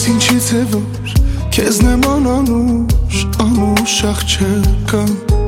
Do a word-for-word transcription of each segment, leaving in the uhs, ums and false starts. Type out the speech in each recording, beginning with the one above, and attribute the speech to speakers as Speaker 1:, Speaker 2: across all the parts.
Speaker 1: ինչից է որ քեզ նման անուշ անուշ աղջկա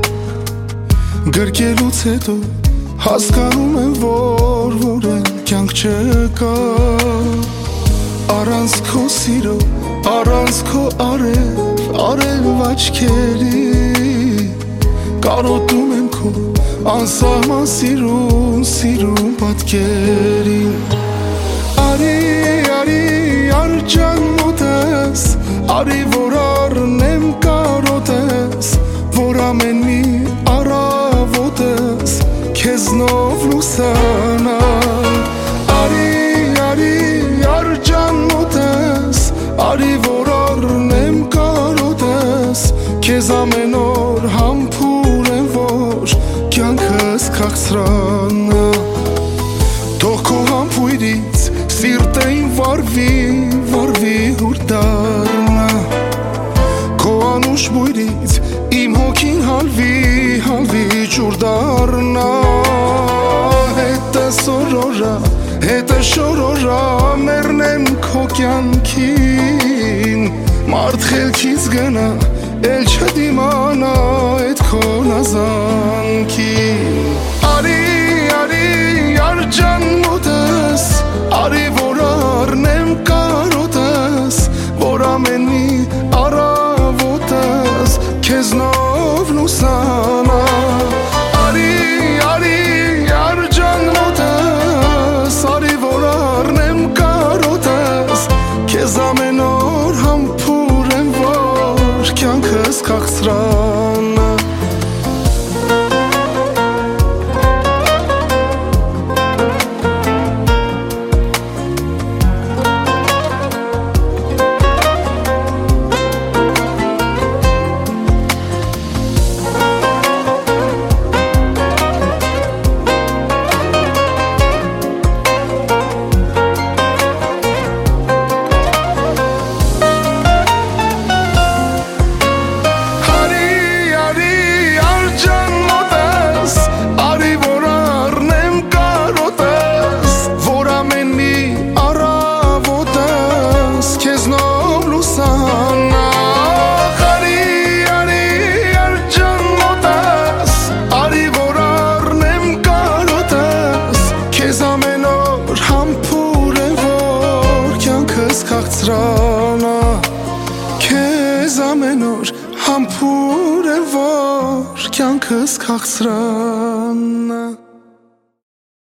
Speaker 1: գրկելուց հետո հասկանում եմ որ որ էլ կյանք չկա առանց քո սիրո առանց քո արև արև աչքերի կարոտում եմ քո անսահման սիրուն սիրուն պատկերին արի արի արջան մոտես արի որ առնեմ կարոտես որ ամեն մի առավոտես քեզնով լուսանա արի արի արջան մոտես արի որ առնեմ կարոտես քեզ ամեն օր համբուրեմ որ կյանքս քաղցրանա թող քո համբույրից սիրտեին վարվի վարվի հուրդարնա քո անուշ բույրից իմ հոգին հալվի հալվի ջուր դառնա հետը սորորա հետը շորորա մեռնեմ քո կյանքին մարդ խելքից գնա էլ չդիմանա այդ քո նազանքին արի արի արջան մոտես արի որ առնեմ կարոտես որ ամեն մի առավոտես քեզնով լուսանա արի արի արջան մոտես արի որ առնեմ կարոտես քեզ ամեն օր համբուրեմ որ կյանքս քաղցրանա քաղցրանա քեզ ամեն օր համբուրեմ որ կյանքս քաղցրանա